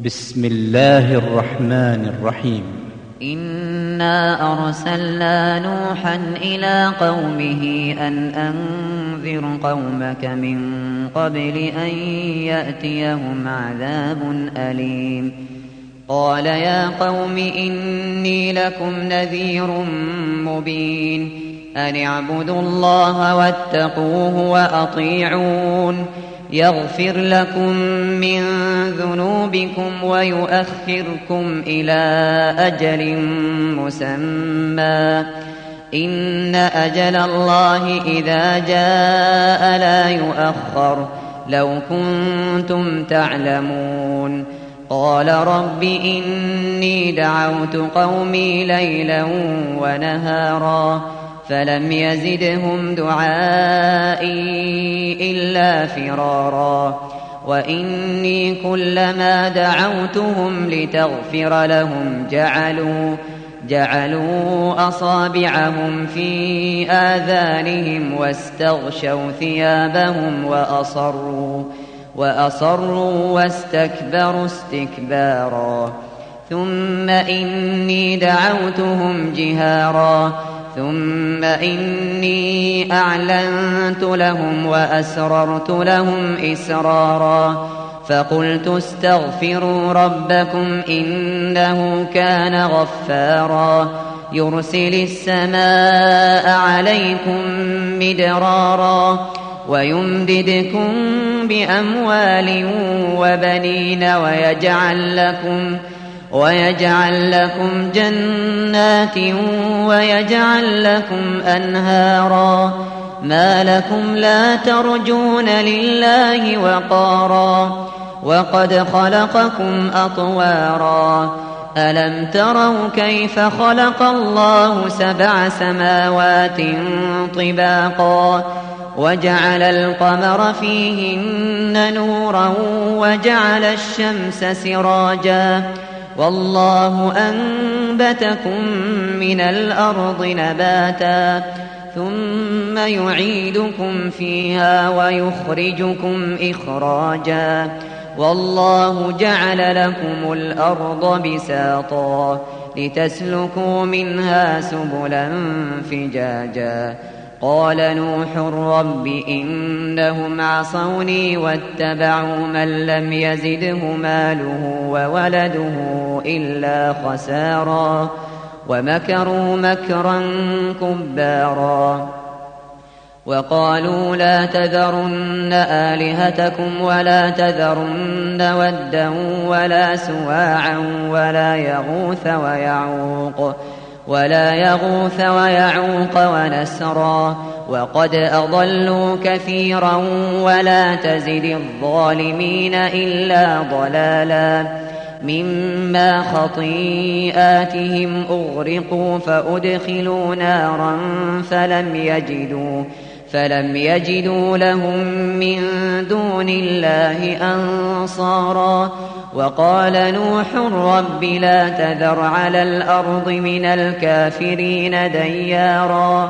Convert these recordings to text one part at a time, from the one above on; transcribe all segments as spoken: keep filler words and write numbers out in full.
بسم الله الرحمن الرحيم. إنا أرسلنا نوحا إلى قومه أن أنذر قومك من قبل أن يأتيهم عذاب أليم. قال يا قوم إني لكم نذير مبين أن اعبدوا الله واتقوه وأطيعون يغفر لكم من ذنوبكم ويؤخركم إلى أجل مسمى إن أجل الله إذا جاء لا يؤخر لو كنتم تعلمون. قال رب إني دعوت قومي ليلا ونهارا فلم يزدهم دعائي إلا فرارا وإني كلما دعوتهم لتغفر لهم جعلوا جعلوا أصابعهم في آذانهم واستغشوا ثيابهم وأصروا وأصروا واستكبروا استكبارا ثم إني دعوتهم جهارا ثم إني أعلنت لهم وأسررت لهم إسرارا فقلت استغفروا ربكم إنه كان غفارا يرسل السماء عليكم مدرارا ويمددكم بأموال وبنين ويجعل لكم ويجعل لكم جنات ويجعل لكم أنهارا ما لكم لا ترجون لله وقارا وقد خلقكم أطوارا ألم تروا كيف خلق الله سبع سماوات طباقا وجعل القمر فيهن نورا وجعل الشمس سراجا والله أنبتكم من الأرض نباتا ثم يعيدكم فيها ويخرجكم إخراجا والله جعل لكم الأرض بساطا لتسلكوا منها سبلا فجاجا. قال نوح رب إنهم عصوني واتبعوا من لم يزده ماله وولده إلا خسارا ومكروا مكرا كبارا وقالوا لا تذرن آلهتكم ولا تذرن ودا ولا سواعا ولا يغوث ويعوق ولا يغوث ويعوق ونسرا وقد أضلوا كثيرا ولا تزد الظالمين إلا ضلالا مما خطيئاتهم أغرقوا فأدخلوا نارا فلم يجدوا فلم يجدوا لهم من دون الله أنصارا. وقال نوح رب لا تذر على الأرض من الكافرين ديارا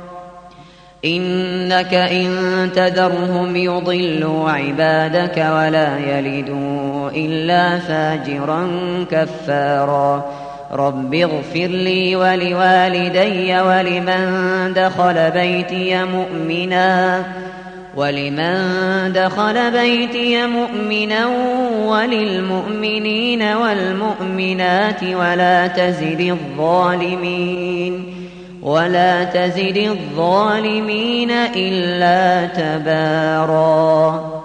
إنك إن تذرهم يضلوا عبادك ولا يلدوا إلا فاجرا كفارا. رب اغفر لي ولوالدي ولمن دخل بيتي مؤمنا ولمن دخل بيتي مؤمنا وللمؤمنين والمؤمنات ولا تزد الظالمين ولا تزد الظالمين إلا تبارا.